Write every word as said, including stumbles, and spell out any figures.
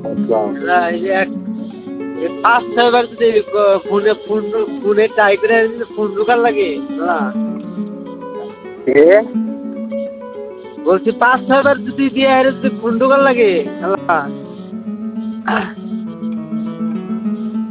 না, এই যে এক এই পাঁচ ছয়বার যদি ক- ফোনে ফোন ফোনে ট্রাই করে যদি ফোন ঢোকার লাগে না, কে বলছি পাঁচ ছয়বার যদি দিয়ে যদি ফোন ঢোকার লাগে,